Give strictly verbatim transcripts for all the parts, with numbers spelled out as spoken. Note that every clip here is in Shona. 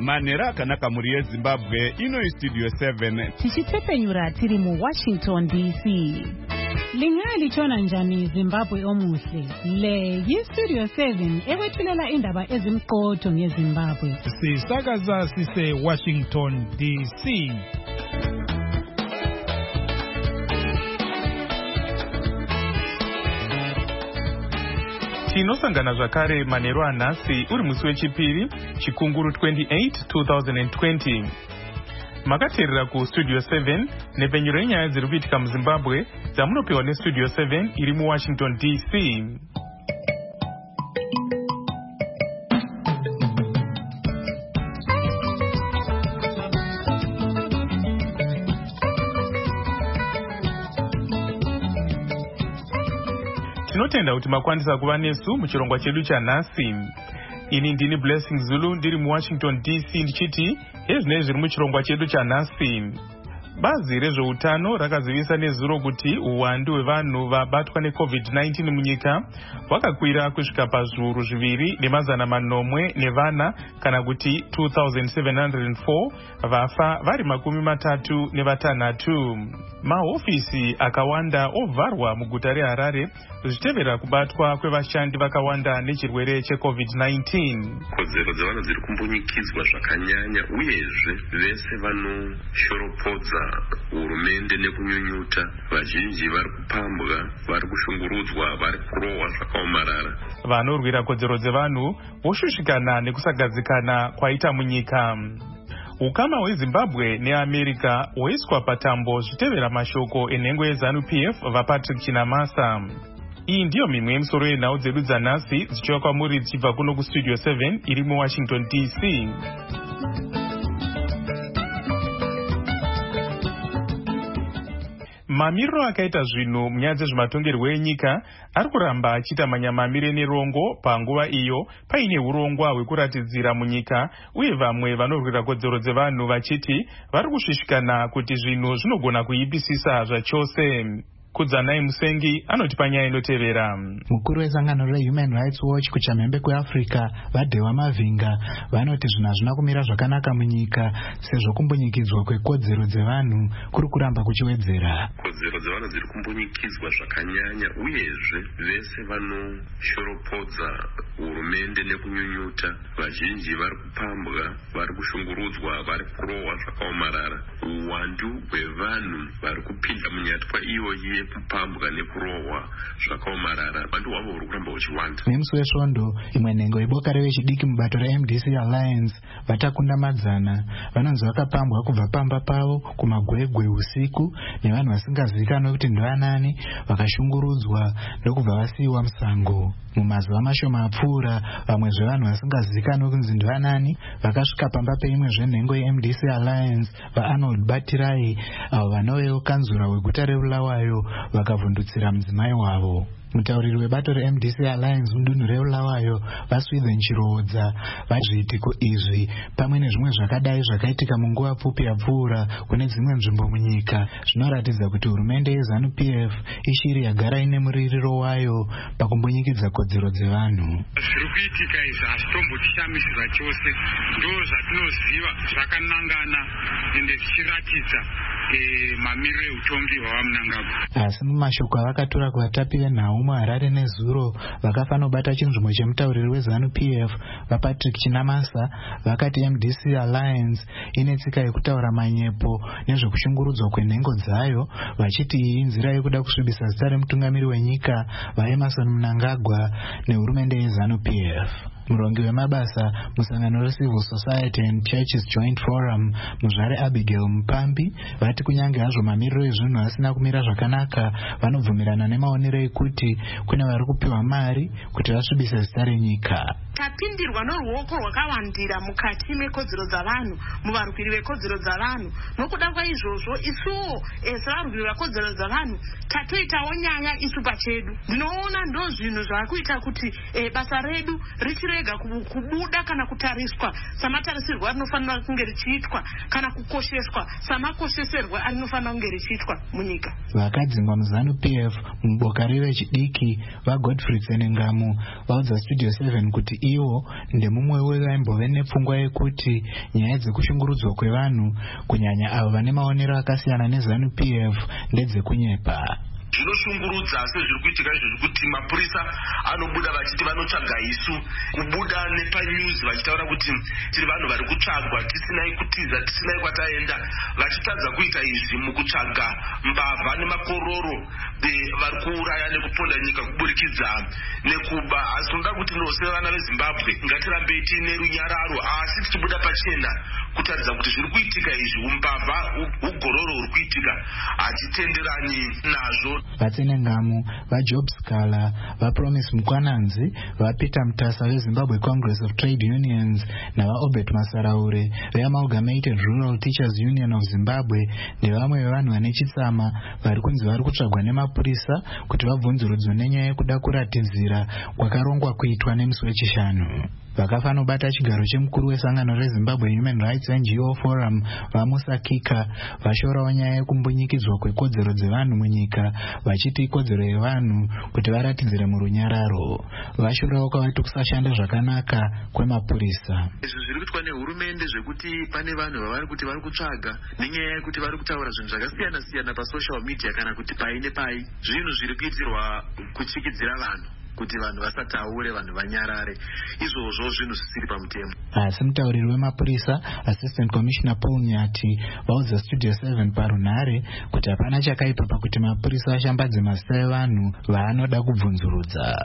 Manera kanaka muri yeZimbabwe ino Studio seven. Tichitepenyura tiri mu Washington D C. Lingali chona njani Zimbabwe omuhle. Le yi Studio seven ewethulela indaba ezimqotho ngeZimbabwe. Sisakaza sise Washington D C. Tinosangana zvakare manheru anhasi uri musi wechipiri chikunguru twenty-eight twenty twenty. Makateerera ku Studio seven nepenyuro yenyaya dziri kuitika muZimbabwe dzamunopiwa neStudio seven iri muWashington D C. Tinotenda kuti makwanisa kuva nesu muchirongwa chedu chanhasi. Ini ndini Blessing Zulu ndiri muWashington D C ndichiti ezvinei zviri muchirongwa chedu chanhasi. Bazi rezveutano rakazivisa nezuro kuti uwandu hwevanhu vabatwa neCovid nineteen munyika hwakakwira kusvika pazviuru zviviri nemazana manomwe nevana kana kuti two thousand seven hundred four, vafa vari makumi matatu nevatanhatu. Mahofisi akawanda ovharwa muguta reHarare zvichitevera kubatwa kwevashandi vakawanda nechirwere cheCovid nineteen. Kodzero dzevanhu dziri kumbunyikidzwa zvakanyanya uyezve vese vanoshoropodza hurumende nekunyunyuta, vazhinji vari kupambwa, vari kushungurudzwa, vari kurohwa zvakaomarara. Vanorwira kodzero dzevanhu voshushikana nekusagadzikana kwaita munyika. Ukama hweZimbabwe neAmerica hwoiswa patambo zvitevera mashoko enhengo yeZanu-P F vaPatrick Chinamasa. Iyi ndiyo mimwe yemisoro yenhau dzedu dzanhasi dzichiva kwamuri dzichibva kuno kuStudio seven iri muWashington D C. Mamiriro akaita zvinhu munyaya dzezvematongerwo enyika ari kuramba achiita manyamamire nerongo panguva iyo paine urongwa hwekuratidzira munyika, uye vamwe vanorwira kodzero dzevanhu vachiti vari kushushikana kuti zvinhu zvinogona kuipisisa zvachose. Kudzanai Musengi anoti panyaya inotevera. Mukuru wesangano reHuman Rights Watch kuchamhembe kweAfrica Vadhewa Mavinga vanoti zvinhu hazvina kumira zvakanaka munyika sezvo kumbunyikidzwa kwekodzero dzevanhu kuri kuramba kuchiwedzera. Kodzero dzevanhu dziri kumbunyikidzwa zvakanyanya uyezve vese vanoshoropodza hurumende nekunyunyuta, vazhinji vari kupambwa, vari kushungurudzwa, vari kurohwa zvakaomarara. Uwandu hwevanhu vari kupinda munyatwa iyoyi kupambwa nekurohwa zvakaomarara vantu wavo uri kuramba uchiwanda. Nemusi wesvondo imwe nhengo yeboka revechidiki mubato reM D C Alliance vatakunda madzana vanonzi vakapambwa kubva pamba pavo kumagwegwe usiku nevanhu vasingazivikanwe kuti ndoanani, vakashungurudzwa ndokubva vasiyiwa musango. Mumazuva mashoma apfuura vamwe zvevanhu vasingazivikanwe kunzi ndoanani vakasvika pamba peimwe zvenhengo yeM D C Alliance vaArnold Batirai avo vanovewo kanzura weguta reBulawayo vakavhundutsira mudzimai wavo. Mutauriri webato reM D C Alliance mudunhu reBulawayo vaSwithen Chirodza vazviitiko izvi pamwe nezvimwe zvakadai zvakaitika munguva pfupi yapfuura kune dzimwe nzvimbo munyika zvinoratidza kuti hurumende yeZanu-P F ishiri yagara ine muririro wayo pakumbunyikidza kodzero dzevanhu. Zviri kuitika izvi hazvitombotishamisa chose, ndo zvatinoziva zvakanangana ende zvichiratidza mamiriro eutongi hwavamunangagwa. Asi mumashoko avakatora kuvatapi venhau muHarare nezuro vakafanobata chinzvimbo chemutauriri weZanu-P F vaPatrick Chinamasa vakati M D C Alliance ine tsika yekutaura manyepo nezvekushungurudzwa kwenhengo dzayo, vachiti iyi inzira yekuda kusvibisa zita remutungamiri wenyika vaEmerson Mnangagwa nehurumende yeZanu-P F. Murongi wemabasa musangano reCivil Society and Churches Joint Forum muzvare Abigail Mupambi vati kunyange hazvo mamiriro ezvinhu asina kumira zvakanaka, vanobvumirana nemaonero ekuti kune vari kupiwa mari kuti vasvibise zita renyika. Tapindirwa noruoko rwakawandira mukati mekodzero dzavanhu, muvarwiri vekodzero dzavanhu. Nokuda kwaizvozvo isuwo sevarwiri vekodzero dzavanhu tatoitawo nyaya isu pachedu. Ndinoona ndo zvinhu zvakuita kuti e, basa redu richirega kubuda kana kutariswa samatarisirwa rinofanira kunge richiitwa kana kukosheswa samakosheserwa arinofanira kunge richiitwa munyika. Vakadzingwa muZanu-P F muboka revechidiki vaGodfrey Tsenengamu vaudza Studio seven kuti iwo ndemumwe wevaimbove nepfungwa yekuti nyaya dzekushungurudzwa kwevanhu kunyanya avo vane maonero akasiyana nezanu P F ndedzekunyepa. Zvinoshungurudza sezviri kuitika izvozvi kuti mapurisa anobuda vachiti vanotsvaga isu, kubuda nepanews vachitaura kuti tiri vanhu vari kutsvagwa tisinai kutiza tisinai kwataenda, vachitadza kuita izvi mukutsvaga mbavha nemakororo vari kuuraya nekuponda nyika kuburikidza nekuba. Asi tinoda kuti nose vana veZimbabwe ngatirambei tiine runyararo asi tichibuda pachena kutaridza kuti zviri kuitika izvi, umbavha ugororo huri kuitika hatitenderani nazvo. Vatsenengamu vaJob Scala, vaPromise Mukwananzi, vaPeter Mutasa veZimbabwe Congress of Trade Unions navaObert Masaraure veAmalgamated Rural Teachers Union of Zimbabwe ndevamwe vevanhu vane chitsama vari kunzi vari kutsvagwa nemapurisa kuti vabvunzurudzwe nenyaya yekuda kuratidzira kwakarongwa kuitwa nemusi wechishanu. Vakafanobata chigaro chemukuru wesangano reZimbabwe Human Rights N G O Forum vaMusa Kika vashorawo nyaya yekumbunyikidzwa kwekodzero dzevanhu munyika, vachiti ikodzero yevanhu kuti varatidzire murunyararo. Vashorawo kwavati kusashanda zvakanaka kwemapurisa. Izvi zviri kuitwa nehurumende zvekuti pane vanhu vavari kuti vari kutsvaga nenyaya yekuti vari kutaura zvinhu zvakasiyana siyana pasocial media kana kuti pai nepai, zvinhu zviri kuitirwa kuchikidzira vanhu kuti vanhu vasataure, vanhu vanyarare, izvozvo zvinhu zvisiri pamutemo. Asi mutauriri wemapurisa Assistant Commissioner Paul Nyati vaudza Studio seven parunhare kuti hapana chakaipa pakuti mapurisa ashambadze mazita evanhu vaanoda kubvunzurudza.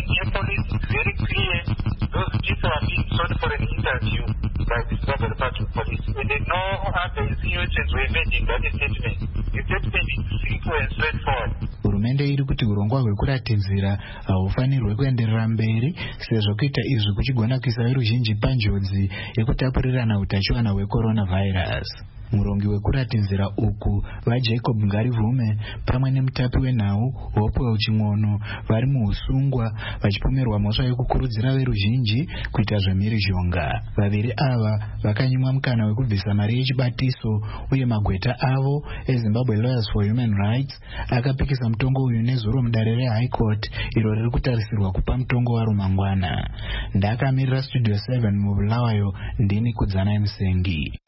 Hurumende iri kuti urongwa hwekuratidzira haufanirwe kuenderera mberi sezvo kuita izvi kuchigona kuisa veruzhinji panjodzi yekutapurirana utachiwana hwecoronavirus. Murongi wekuratidzira uku vaJacob Ngarivume pamwe nemutapi wenhau Hopewell Ching'ono vari muusungwa vachipomerwa mhosva yekukurudzira veruzhinji kuita zvemhirizhonga. Vaviri ava vakanyimwa mukana wekubvisa mari yechibatiso uye magweta avo eZimbabwe Lawyers for Human Rights akapikisa mutongo uyu nezuro mudare reHigh Court iro riri kutarisirwa kupa mutongo waro mangwana. Ndakamirira Studio seven mubulawayo ndini Kudzanai Musengi.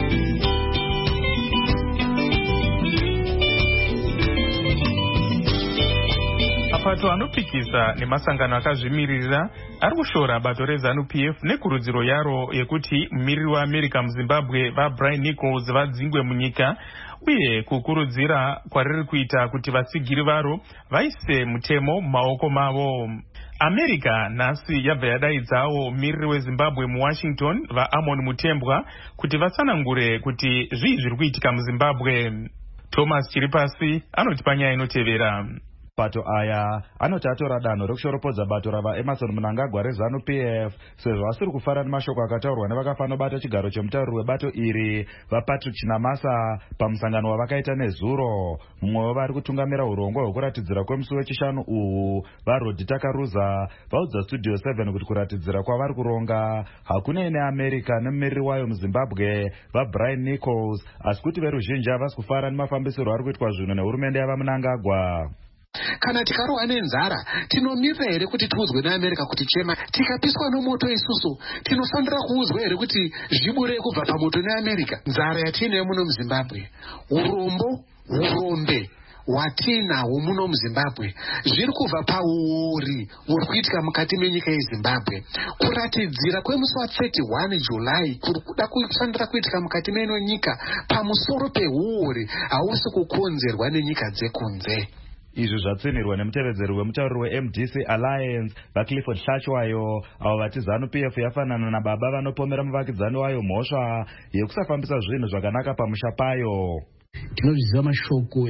Mapato anopikisa nemasangano akazvimirira ari kushora bato reZanu P F nekurudziro yaro yekuti mumiriri weAmerica muZimbabwe vaBrian Nichols vadzingwe munyika uye kukurudzira kwariri kuita kuti vatsigiri varo vaise mutemo mumaoko mavo. America nhasi yabva yadaidzawo mumiriri weZimbabwe muWashington vaAmon Mutembwa kuti vatsanangure kuti zvii zviri kuitika muZimbabwe. Thomas Chiripasi anoti panyaya inotevera. Bato aya anoti atora danho rekushoropodza bato ravaEmerson Mnangagwa reZanu P F sezvo asiri kufara nemashoko akataurwa nevakafanobata chigaro chemutauriri webato iri vaPatrick Chinamasa pamusangano wavakaita nezuro. Mumwe wevari kutungamira urongwa hwekuratidzira kwemusi wechishanu uhu vaRodi Takaruza vaudza Studio seven kuti kuratidzira kwavari kuronga hakunei neAmerica nemumiriri wayo muZimbabwe vaBrian Nichols, asi kuti veruzhinji havasi kufara nemafambisiro ari kuitwa zvinhu nehurumende yavaMnangagwa. Kana tikarohwa nenzara tinomirira here kuti tiudzwe neAmerica kuti chema? Tikapiswa nomoto isusu tinofanira kuudzwa here kuti zvibure kubva pamoto neAmerica? Nzara yatiinayo muno muZimbabwe, urombo urombe hwatiinahwo muno muZimbabwe zviri kubva pauri huri kuitika mukati menyika yeZimbabwe. Kuratidzira kwemusi wa31 July kuri kuda kufanira kuitika mukati meno nyika pamusoro peuri hausi kukonzerwa nenyika dzekunze. Izvi zvatsinirwa nemutevedzeri wemutauriri weM D C Alliance vaClifford Hlachwayo avo vati ZANU P F yafanana nababa vanopomera muvakidzani wayo mhosva yekusafambisa zvinhu zvakanaka pamusha payo. Tinozviziva mashoko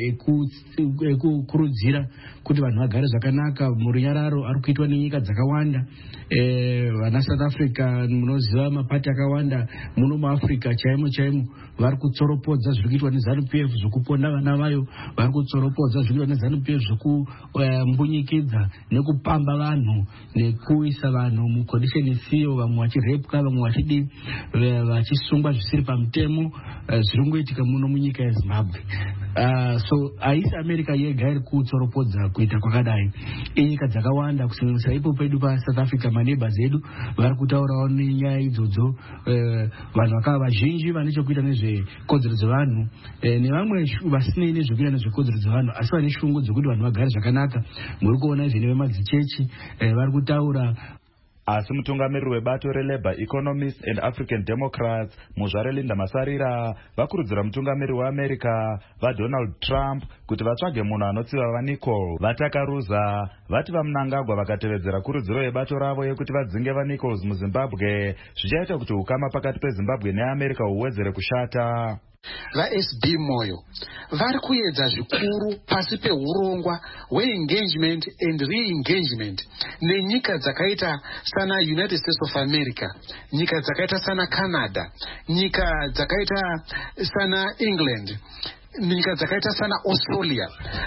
ekukurudzira kuti vanhu vagare zvakanaka murunyararo ari kuitwa nenyika dzakawanda. Eh, vana South Africa munoziva mapati akawanda muno muAfrica chaimo chaimo vari kutsoropodza zviri kuitwa neZANU P F zvokuponda vana vayo, vari kutsoropodza zviri kuitwa neZANU P F zvokumbunyikidza nekupamba vanhu nekuisa vanhu mucondition isiyo, vamwe vachirepwa, vamwe vachidi vachisungwa zvisiri pamutemo, zviri kungoitika muno munyika yeZimbabwe. Uh, so haisi America yega iri kutsoropodza kuita kwakadai. Inyika dzakawanda kusanganisira ipo pedu pa South Africa, maneighbors edu vari kutaurawo nenyaya idzodzo. Uh, vanhu vakava vazhinji vane chekuita nezvekodzero dzevanhu eh, nevamwe vasinei nezvekuita nezvekodzero dzevanhu asi vane shungu dzokuti vanhu vagare zvakanaka. Muri kuona izvi nevemadzichechi eh, vari kutaura. Asi mutungamiriri webato reLabour Economists and African Democrats muzvare Linda Masarira vakurudzira mutungamiriri weAmerica vaDonald Trump kuti vatsvage munhu anotsiva vaNichols. Vatakaruza vati vaMnangagwa vakatevedzera kurudziro yebato ravo yekuti vadzinge vaNichols muZimbabwe zvichaita kuti ukama pakati peZimbabwe neAmerica huwedzere kushata. Va-S B Moyo vari kuedza zvikuru pasi peurongwa hwe-engagement and re-engagement nenyika dzakaita sana United States of America, nyika dzakaita sana Canada, nyika dzakaita sana England, nyika dzakaita sana Australia.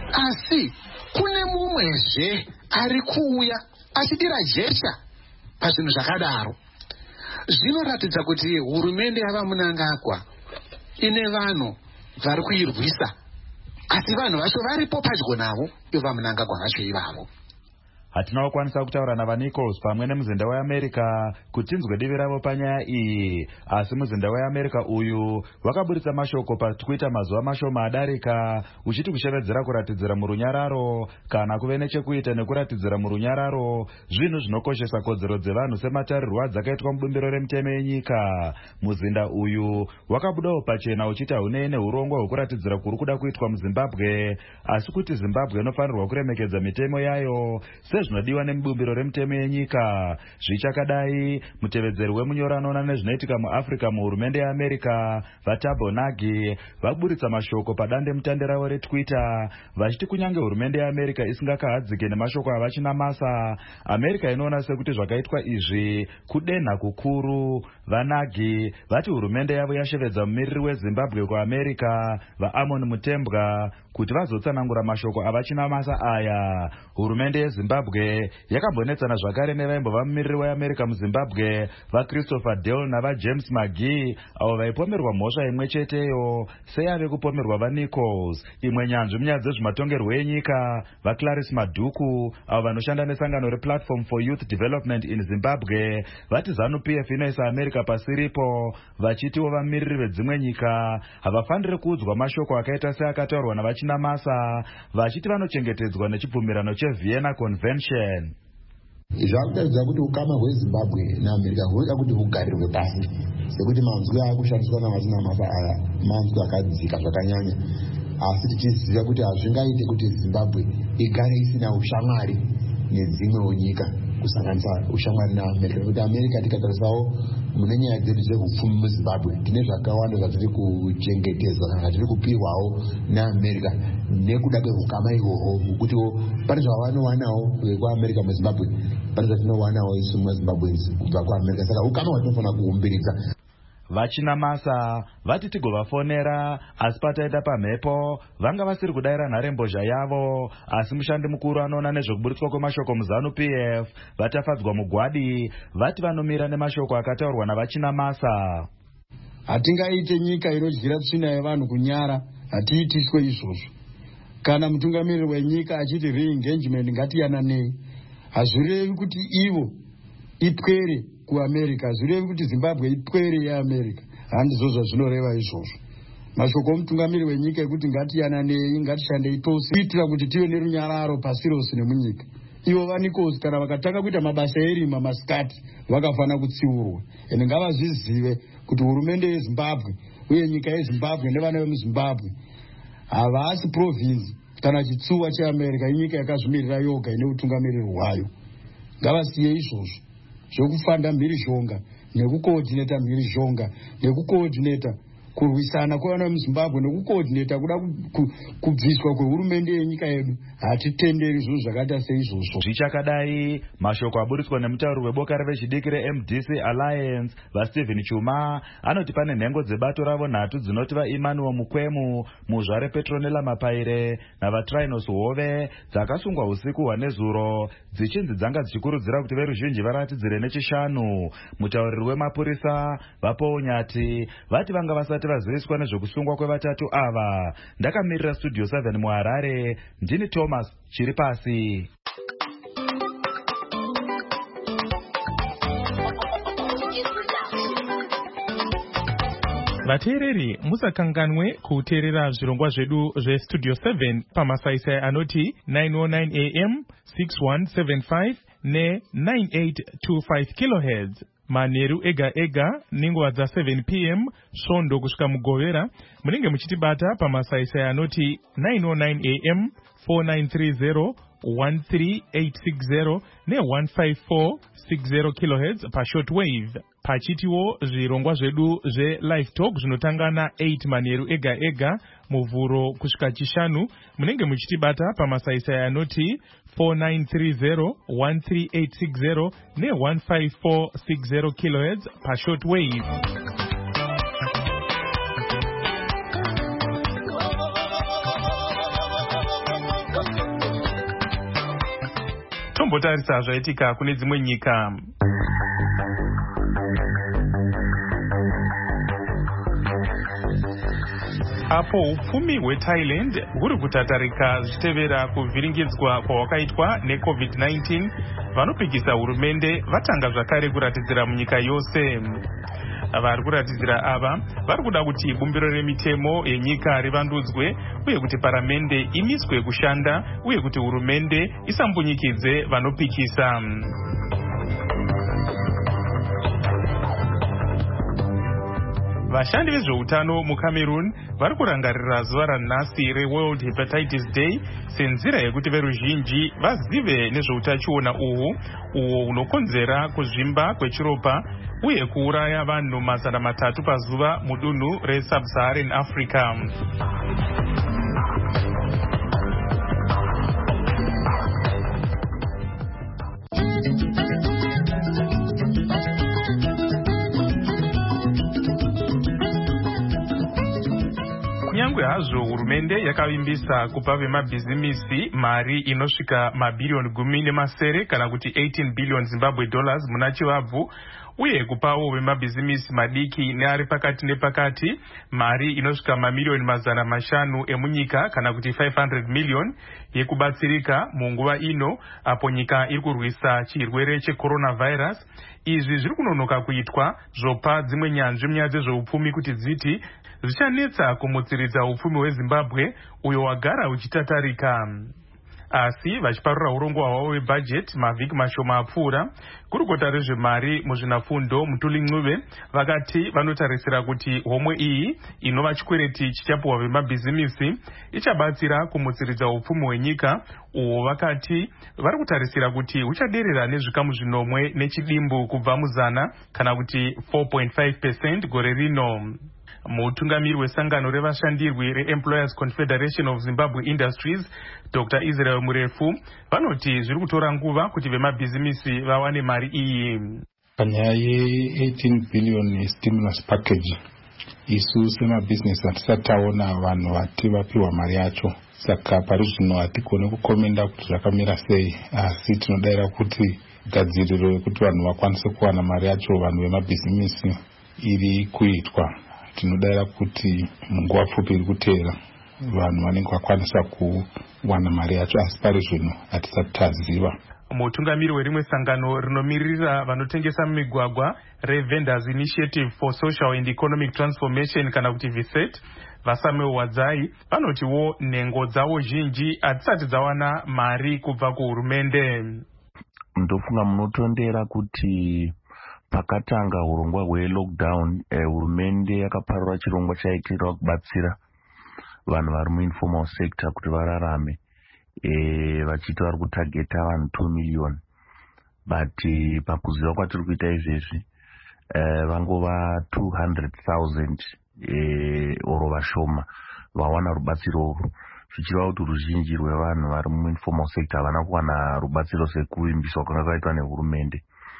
Asi kune mumwezve ari kuuya achidira jesha pazvinhu zvakadaro. Zvinoratidza kuti hurumende yavaMnangagwa ine vanhu vari kuirwisa, asi vanhu vacho varipo padyo navo, ivo vaMnangagwa vacho ivavo. Hatina kukwanisa kutaura navaNichols pamwe nemuzinda weAmerica kuti tinzwe divi ravo panyaya iyi, asi muzinda weAmerica uyu wakaburitsa mashoko paTwitter mazuva mashoma adarika uchiti kushevedzera kuratidzira murunyararo kana kuve nechekuita nekuratidzira murunyararo zvinhu zvinokoshesa kodzero dzevanhu sematarirwo adzakaitwa mubumbiro remutemo yenyika. Muzinda uyu wakabudawo pachena uchiti haunei neurongwa hwekuratidzira kuri kuda kuitwa muZimbabwe, asi kuti Zimbabwe inofanirwa kuremekedza mitemo yayo zvinodiwa nemubumbiro remutemo yenyika. Zvichakadai, mutevedzeri wemunyoro anoona nezvinoitika muAfrica muhurumende yeAmerica vaThabo Mbeki vaburitsa mashoko padande mutande ravo reTwitter vachiti kunyange hurumende yeAmerica isingakahadzike nemashoko avachinamasa, America inoona sekuti zvakaitwa izvi kudenha kukuru. VaNbeki vati hurumende yavo yashevedza mumiriri weZimbabwe kuAmerica vaAmon Mutembwa kuti vazotsanangura mashoko avachinamasa aya. Hurumende yeZimbabwe yakambonetsana zvakare nevaimbova mumiriri weAmerica muZimbabwe vaChristopher Dale navaJames Magee avo vaipomerwa mhosva imwe cheteyo seyave kupomerwa vaNichols. Imwe nyanzvi munyaya dzezvematongerwo enyika vaClarice Maduku avo vanoshanda nesangano rePlatform for Youth Development in Zimbabwe vati ZANU-P F inoisa America pasiripo, vachitiwo vamiriri vedzimwe nyika havafaniri kuudzwa mashoko akaita seakataurwa navachinamasa, vachiti vanochengetedzwa nechibvumirano cheVienna Convention. Zvakutaridza kuti ukama hweZimbabwe neAmerica hunoda kuti hugarirwe pasi, sekuti manzwi akushandiswa navachinamasa aya manzwi akadzika zvakanyanya, asi tichiziva kuti hazvingaite kuti Zimbabwe igare isina ushamwari nedzimwewo nyika kusanganisa ushamwari naAmerica, nekuti America tikatarisawo mune nyaya dzedu dzehupfumi muZimbabwe tine zvakawanda zvatiri kuchengetedzwa kana zvatiri kupihwawo neAmerica nekuda kwehukama ihwohwo, hwekutiwo pane zvavanowanawo vekuAmerica muZimbabwe, pane zvatinowanawo isu muZimbabwenzi kubva kuAmerica. Saka ukama hwatinofanira kuumbiridza. Vachinamasa vati tigovafonera asi pataita pamhepo vanga vasiri kudayira nharembozha yavo, asi mushandi mukuru anoona nezvekuburitswa kwemashoko muZANU-P F vatafadzwa mugwadi vati vanomira nemashoko akataurwa navachinamasa. Hatingaite nyika inodyira tsvina yevanhu kunyara, hatiitiswe izvozvo. Kana mutungamiriri wenyika achiti re-engagement ngatiyananei, hazvirevi kuti ivo ipwere kuAmerica, hazvirevi kuti Zimbabwe ipwere yeAmerica, handizvo zvazvinoreva izvozvo. Mashoko omutungamiriri wenyika ekuti ngatiyananei, ngatishandei tose kuitira kuti tive nerunyararo pasi rose nemunyika. Ivo vaNichols kana vakatanga kuita mabasa erima masikati vakafana kutsiurwa, ende ngavazvizive kuti hurumende yeZimbabwe uye nyika yeZimbabwe nevana vemuZimbabwe havasi province kana chitsuwa cheAmerica, inyika yakazvimirira yoga ine utungamiriri hwayo. Ngavasiye izvozvo zvokufanda mhirizhonga nekukoordinata mhirizhonga nekukoordinata kurwisana kwevana vemuZimbabwe nekukoordinata kuda kubviswa kwehurumende yenyika yedu. Hatitenderi zvinhu zvakaita seizvozvo. Zvichakadai, mashoko aburitswa nemutauri weboka revechidiki reM D C Alliance vaStephen Chuma anoti pane nhengo dzebato ravo nhatu dzinoti vaEmmanuel Mukwemu, Muzvare Petronella Mapaire navaTrinos Hove dzakasungwa usiku hwanezuro dzichinzi dzanga dzichikurudzira kuti veruzhinji varatidzire nechishanu. Mutauriri wemapurisa vaPaul Nyati vati vanga vasati vasati vaziviswa nezvekusungwa kwevatatu ava. Ndakamirira Studio seven muHarare, ndini Thomas Chiripasi. vateereri musakanganwe kuteerera zvirongwa zvedu zvestudio seven pamasaisai anoti nine oh nine a m six one seven five ne nine eight two five kilohertz manheru ega ega nenguva dza seven p m svondo kusvika mugovera. Munenge muchitibata pamasaisai anoti nine oh nine a m four nine three zero one three eight six zero ne one five four six zero kilohertz pashortwave. Pachitiwo zvirongwa zvedu zve-live talk zvinotanga na eight manheru ega ega muvhuro kusvika chishanu. Munenge muchitibata pamasaisai anoti four nine three zero one three eight six zero ne one five four six zero kilohertz pashortwave. Tombotarisa zvaitika kune dzimwe nyika. Apo upfumi hweThailand huri kutatarika zvichitevera kuvhiringidzwa kwawakaitwa necovid nineteen, vanopikisa hurumende vatanga zvakare kuratidzira munyika yose. Vari kuratidzira ava vari kuda kuti bumbiro remitemo yenyika rivandudzwe uye kuti paramende imiswe kushanda uye kuti hurumende isambonyikidze vanopikisa. Vashandi vezveutano muCameroon vari kurangarira zuva ranhasi reWorld Hepatitis Day senzira yekuti veruzhinji vazive nezveutachiona uhu uwo unokonzera kuzvimba kwechiropa uye kuuraya vanhu mazana matatu pazuva mudunhu resub-Saharan Africa. Nyangwe hazvo hurumende yakavimbisa kupa vemabhizimisi mari inosvika mabhirioni gumi nemasere kana kuti eighteen billion Zimbabwe dollars muna chivabvu, uye kupawo vemabhizimisi madiki neari pakati nepakati mari inosvika mamiliyoni mazana mashanu emunyika kana kuti five hundred million yekubatsirika munguva ino apo nyika iri kurwisa chirwere checoronavirus. Izvi zviri kunonoka kuitwa zvopa dzimwe nyanzvi munyaya dzezveupfumi kuti dziti zvichanetsa kumutsiridza upfumi hweZimbabwe uyo wagara uchitatarika. Asi vachiparura urongwa hwavo hwebhajeti mavhiki mashoma apfuura, gurukota rezvemari muzvinafundo Mutuli Ncube vakati vanotarisira kuti homwe iyi inova chikwereti chichapuwa vemabhizimisi ichabatsira kumutsiridza upfumi hwenyika uwo vakati vari kutarisira kuti huchaderera nezvikamu zvinomwe nechidimbu kubva muzana kana kuti four point five percent gore rino. Mutungamiri wesangano revashandirwi reEmployers Confederation of Zimbabwe Industries Doctor Israel Murefu vanoti zviri kutora nguva kuti vemabhizimisi vawane mari iyi. Panyaya ye-eighteen billion stimulus package, isu semabhizinesi hatisati taona vanhu vati vapiwa mari yacho, saka pari zvino hatigone kukomenda kuti zvakamira sei, asi tinodayira kuti gadziriro yekuti vanhu vakwanise kuwana mari yacho vanhu vemabhizimisi iri kuitwa. Tinodayira kuti munguva pfupi iri kuteera vanhu vanenge vakwanisa kuwana mari yacho, asi pari zvino hatisati taziva. Mutungamiri werimwe sangano rinomirira vanotengesa mumigwagwa reVendors Initiative for Social and Economic Transformation kana kuti V S E T, Vasamuel Wadzai, vanotiwo nhengo dzavo zhinji hatisati dzawana mari kubva kuhurumende. Ndofunga munotondera kuti pakatanga urongwa hwe-lockdown, eh, hurumende yakaparura chirongwa chaitirwa kubatsira vanhu vari muinformal sector kuti vararame, eh, vachiti vari kutageta vanhu two million. But eh, pakuziva kwatiri kuita izvezvi, eh, vangova two hundred thousand eh, oro vashoma vawana rubatsiro urwu, zvichireva kuti ruzhinji rwevanhu vari muinformal sector havana kuwana rubatsiro sekuvimbiswa kwanga kwaitwa nehurumende.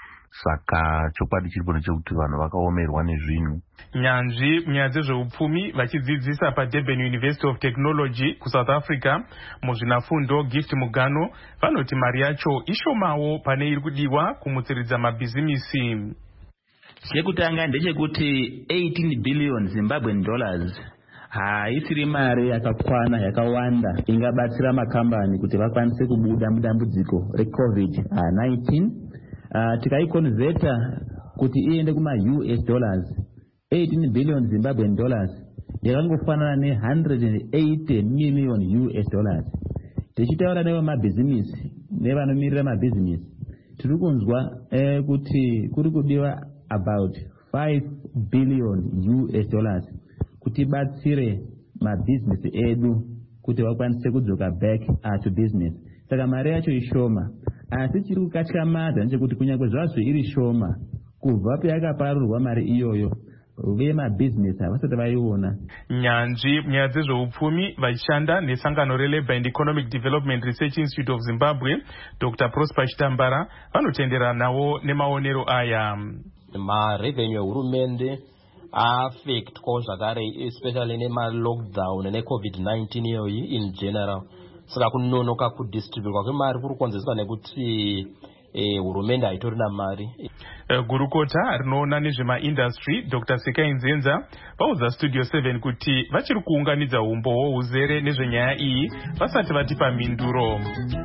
Saka chokwadi chiripo ndechekuti vanhu vakaomerwa nezvinhu. Nyanzvi munyaya dzezveupfumi vachidzidzisa paDurban University of Technology kuSouth Africa muzvinafundo Gift Mugano vanoti mari yacho ishomawo pane iri kudiwa kumutsiridza mabhizimisi. Chekutanga ndechekuti eighteen billion Zimbabwean dollars haisiri mari yakakwana yakawanda ingabatsira makambani kuti vakwanise kubuda mudambudziko recovid nineteen. Uh, tikaikonveta kuti iende kuma U S dollars eighteen billion Zimbabwean dollars yakangofanana ne one hundred eighty million U S dollars. Tichitaura newe mabhizinisi nevanomirira mabhizinisi tiri kunzwa eh, kuti kuri kudiwa about five billion U S dollars kuti batsire mabhizinesi edu kuti vakwanise kudzoka back uh, to business. Saka mari yacho ishoma, asi chiri kukatyamadza ndechekuti kunyange zvazvo iri shoma kubva payakaparurwa mari iyoyo vemabhizinesi havasati vaiona. Nyanzvi munyaya dzezveupfumi vachishanda nesangano reLabour and Economic Development Research Institute of Zimbabwe Doctor Prosper Chitambara vanotenderanawo nemaonero aya. Marevenue ehurumende affectwa zvakare especially nema-lockdown ne-covid nineteen iyoyi in general. Saka kunonoka kudistribuirwa kwemari kuri kukonzerwa nekuti hurumende haitorina mari. Gurukota rinoona nezvemaindustry Doctor Sekai Nzenza vaudza Studio seven kuti vachiri kuunganidza umbowo huzere nezvenyaya iyi vasati vatipa mhinduro.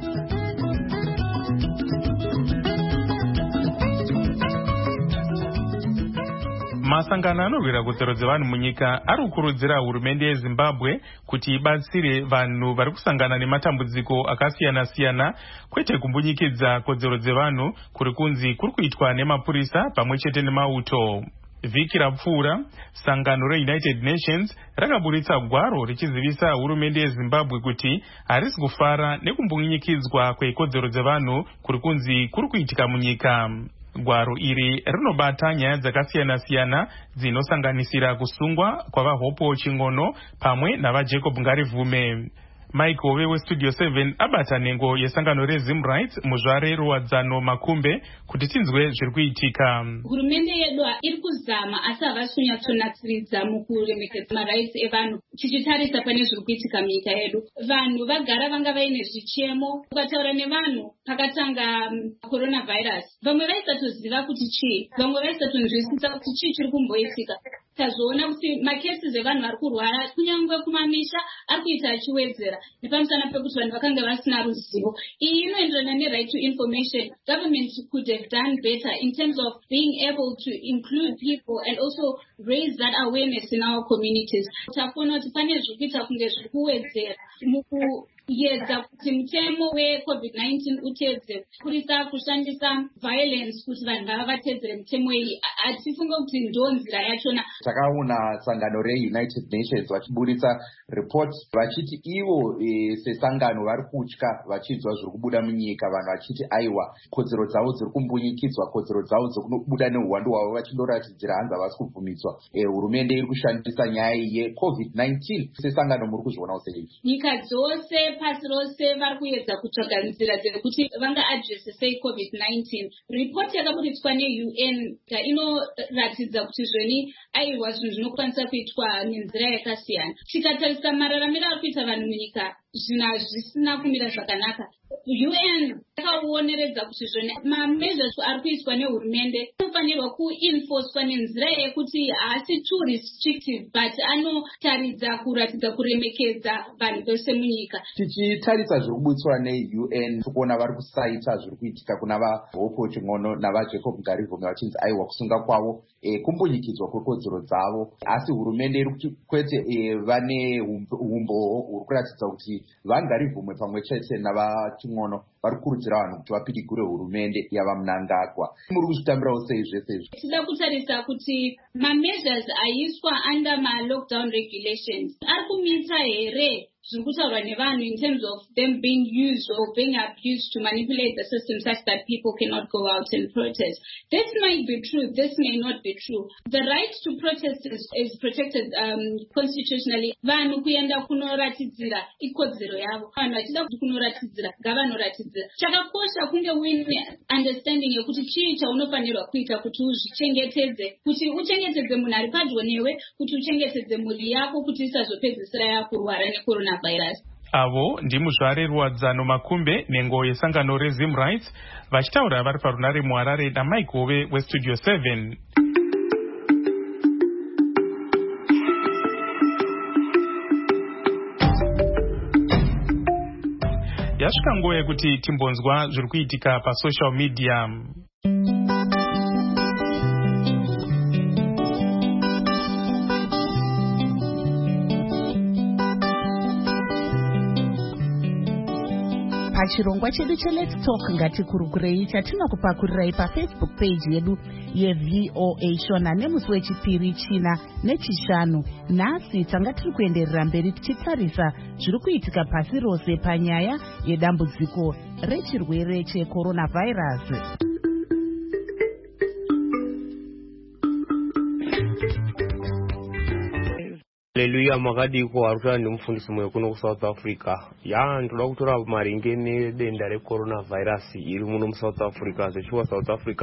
Masangano anorwira kodzero dzevanhu munyika ari kukurudzira hurumende yeZimbabwe kuti ibatsire vanhu vari kusangana nematambudziko akasiyana-siyana, kwete kumbunyikidza kodzero dzevanhu kuri kunzi kuri kuitwa nemapurisa pamwe chete nemauto. Vhiki rapfuura sangano reUnited Nations rakaburitsa gwaro richizivisa hurumende yeZimbabwe kuti harisi kufara nekumbunyikidzwa kwekodzero dzevanhu kuri kunzi kuri kuitika munyika. Gwaro iri rinobata nyaya dzakasiyana-siyana dzinosanganisira kusungwa kwavaHopo Chingono pamwe navaJacob Ngarivume. Michael weStudio seven abata nhengo yesangano reZimRights muzvare ruwadzano Makumbe kuti tinzwe zviri kuitika. Hurumende yedu iri kuzama asi havasunyatsonatsiridza mukuremekedza marights evanhu. Tichitarisa pane zviri kuitika munyika yedu, vanhu vagara vanga vaine zvichemo. Ukataura nevanhu pakatanga coronavirus, vamwe vaisatoziva kuti chii, vamwe vaisatonzwisisa kuti chii chiri kumboitika. Tazoona kuti macases evanhu vari kurwara kunyangwe kumamisha ari kuita achiwedzera nepamusana pekuti vanhu vakanga vasina ruzivo. Iyi inoenderana ne-right to information. Government could have done better in terms of being able to include people and also raise that awareness in our communities. Takuona kuti pane zviri kuita kunge zviri kuwedzera mukuyedza kuti mutemo weCovid nineteen utedzere, kurisa kushandisa violence kuti vanhu vava vatedzere mutemo iyi. Atifunga kuti ndo nzira yachona. Takaona sangano reUnited Nations vachiburitsa report vachiti ivo e, sesangano vari kutya vachinzwa zviri kubuda munyika, vanhu vachiti aiwa kodzero dzavo dziri kumbunyikidzwa, kodzero dzavo dzekubuda neuhwando hwavo vachindoratidzira hanzi havasi kubvumidzwa. E, hurumende iri kushandisa nyaya yeCovid nineteen sesangano muri kuzvionawo sei? Nyika dzose pasi rose vari kuedza kutsvaga nzira dzekuti vanga address sei COVID nineteen. Report yakaburitswa neU N inoratidza kuti zveni aiwa zvinhu zvinokwanisa kuitwa nenzira yakasiyana. Tikatarisa mararamiro ari kuita vanhu munyika zvinhu hazvisina kumira zvakanaka. U N yakaoneredza kuti zvoni mameasures ari kuitwa nehurumende anofanirwa kuenforcwa nenzira yekuti haasi too restrictive but anotaridza kuratidza kuremekedza vanhu vose munyika. Tichitarisa zviri kubutswa neU N tikuona vari kusaita zviri kuitika kuna vaHopo Chingono navaJacob Ngarivume vachinzi aiwa kusunga kwavo e, kumbunyikidzwa kwekodzero dzavo, asi hurumende iri kuti kwete e, vane umbowo huri kuratidza kuti vaNgarivume pamwe chete navaChingono vari kukurudzira vanhu kuti vapidikure hurumende yavaMnangagwa. Muri kuzvitambirawo sei zvese izvi? Tida kutarisa kuti mameasures aiswa under ma-lockdown regulations ari kumita here zviri kutaurwa nevanhu in terms of them being used or being abused to manipulate the system such that people cannot go out and protest. This might be true, this may not be true. The right to protest is, is protected um, constitutionally. Vanhu kuenda kunoratidzira ikodzero yavo. Vanhu vachida kuti kunoratidzira ngavanoratidzira. Chakakosha kunge uine understanding yekuti chii chaunofanirwa kuita kuti uzvichengetedze, kuti uchengetedze munhu ari padyo newe, kuti uchengetedze mhuri yako, kuti isazopedzisira yakurwara necorona virus. Avo ndimuzvare ruwadzano Makumbe nhengo yesangano reZimRights vachitaura vari parunare muHarare naMike Hove weStudio seven. yasvika nguva yekuti timbonzwa zviri kuitika pasocial media. Pachirongwa chedu cheLet's Talk ngatikurukurei chatinokupakurirai pafacebook page yedu yeV O A Shona nemusi wechipiri, china nechishanu. Nhasi tanga tiri kuenderera mberi tichitarisa zviri kuitika pasi rose panyaya yedambudziko rechirwere checoronavirus. Haleluya, makadiko arikuta ndimufundisi mwe kuno kuSouth Africa. Ya ndoda kutora maringe nedenda recoronavirus iri muno muSouth Africa. Zvechiwa South Africa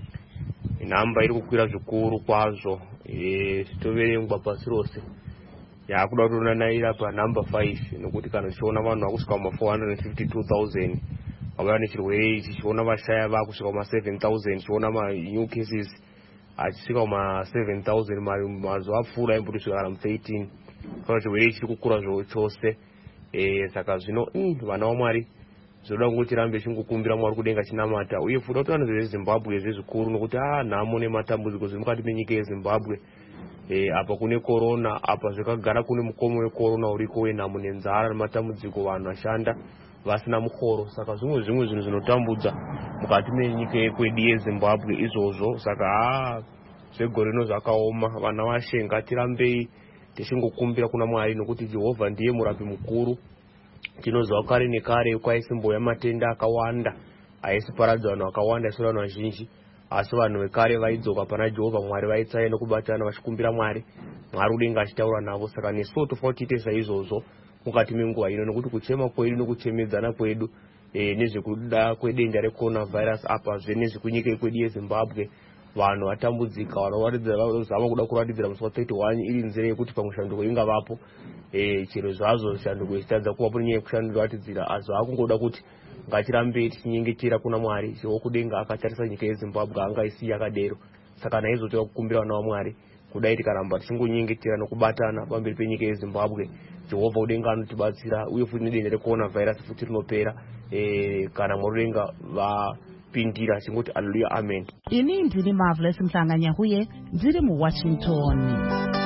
namba iri kukwira zvikuru kwazvo, eh toverengwa pasi rose. Ya kuda kutonanaira pa number five nokuti kana tichiona vanhu vakusvika kuma four hundred fifty-two thousand vauya nechirwere ichi, tichiona vashaya vakusvika kuma seven thousand, tichiona ma new cases achisvika kuma seven thousand, mazuva apfuura aimboti kusvika kana mu thirteen. Kana chirwere chiri kukura zvo chose. Eh saka zvino vana vaMwari zvoda kunge tirambe chingokumbira Mwari kudenga chinamata, uye fuda kuti vanhu veZimbabwe zvezvikuru nokuti ah nhamo nematambudziko zviri mukati menyika yeZimbabwe. Eh apa kune corona, apa zvakagara kune mukomo wecorona uriko wenhamo nenzara nematambudziko, vanhu vashanda vasina mukhoro. Saka zvimwe zvimwe zvinhu zvinotambudza mukati menyika yekwedu yeZimbabwe izvozvo. Saka ah zvegore rino zvakaoma, vana vashe ngatirambei tichingokumbira kuna Mwari nokuti Jehovha ndiye murapi mukuru. Tinoziva kare nekare kwaisimboya matenda akawanda aisiparadza vanhu vakawanda isi vanhu vazhinji, asi vanhu vekare vaidzoka pana Jehovha Mwari vaitsaya nokubatana vachikumbira Mwari, Mwari udenga achitaura navo. Saka nesuwo tofanira tiite saizvozvo mukati menguva ino, nokuti kuchema kwedu nokuchemedzana kwedu eh nezvekuda kwedenda recoronavirus apa zvenezvekunyika yekwedu yeZimbabwe, vanhu vatambudzika, vanowaridza vazama kuda kuratidzira musi wa thirty-one iri nzira yekuti pamwe shanduko ingavapo. Eh chero zvazvo shanduko ichitadza kuvapo nenyaya yekushanduratidzira, asi vakungoda kuti ngatirambe tichinyengetera kuna Mwari. Jehovha kudenga akatarisa nyika yeZimbabwe angaisiyi yakadero. Saka naizvo toda kukumbira vana vaMwari kudai tikaramba tichingonyengetera nokubatana pamberi penyika yeZimbabwe, Jehovha udenga anotibatsira, uye futi nedenda recoronavirus futi rinopera eh kana Mwari udenga va pindira chingoti haleluya amen. Ini ndini Marvelous Mhlanganyahuye ndiri muWashington.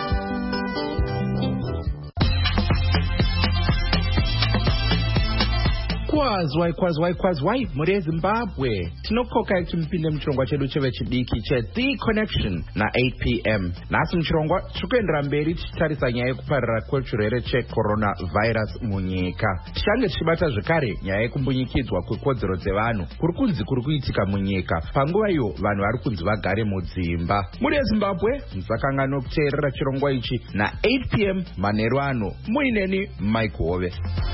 Kwazwai kwazwai kwazwai muri eZimbabwe, tinokokai kuti mupinde muchirongwa chedu chevechidiki cheThe Connection na eight p m. Nhasi muchirongwa tiri kuendera mberi tichitarisa nyaya yekupararira kwechirwere checoronavirus munyika. Tichange tichibata zvekare nyaya yekumbunyikidzwa kwekodzero dzevanhu kuri kunzi kuri kuitika munyika, panguva iyo vanhu vari kunzi vagare mudzimba. Muri eZimbabwe musakangano kuteerera chirongwa ichi na eight p m manheru ano. Muineni Mike Hove.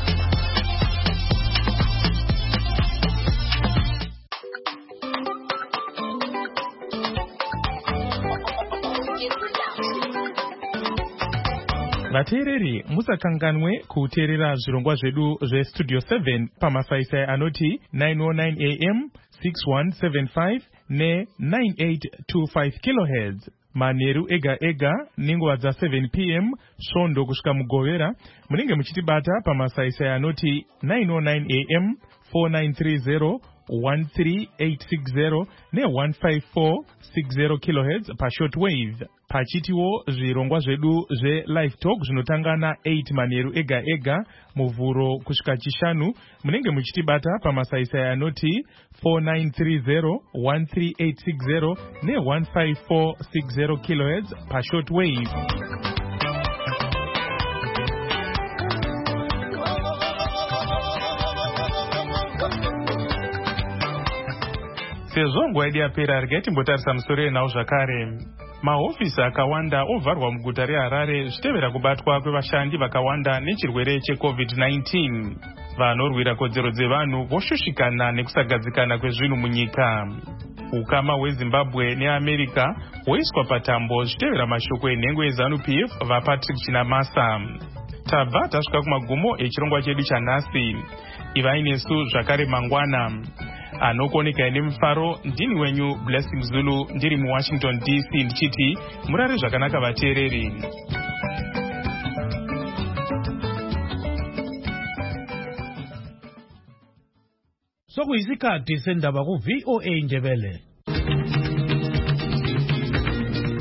Vateereri, musakanganwe kuteerera zvirongwa zvedu zvestudio seven pamasaisai anoti nine oh nine a m, six one seven five ne nine eight two five kilohertz. Manheru ega ega nenguva dza seven p m svondo kusvika mugovera munenge muchitibata pamasaisai anoti nine oh nine a m, four nine three zero, one three eight six zero ne one five four six zero kilohertz pashortwave. Pachitiwo zvirongwa zvedu zveLive Talk zvinotangana eight manheru ega ega muvhuro kusvika chishanu munenge muchitibata pamasaisai anoti four nine three zero, one three eight six zero ne one five four six zero kilohertz pashortwave. Sezvo nguva yedu yapera, regai timbotarisa musoro yenhau zvakare. Mahofisi akawanda ovharwa muguta reHarare zvichitevera kubatwa kwevashandi vakawanda nechirwere checovid nineteen. Vanorwira kodzero dzevanhu voshushikana nekusagadzikana kwezvinhu munyika. Ukama hweZimbabwe neAmerica hwoiswa patambo zvichitevera mashoko enhengo yeZanu-P F vaPatrick Chinamasa. Tabva tasvika kumagumo echirongwa chedu chanhasi. Ivai nesu zvakare mangwana. Anokuonekai nemufaro ndini wenyu Blessing Zulu ndiri muWashington D C ndichiti murare zvakanaka vateereri. sokuyisikhathi sendaba ku-V O A Ndebele.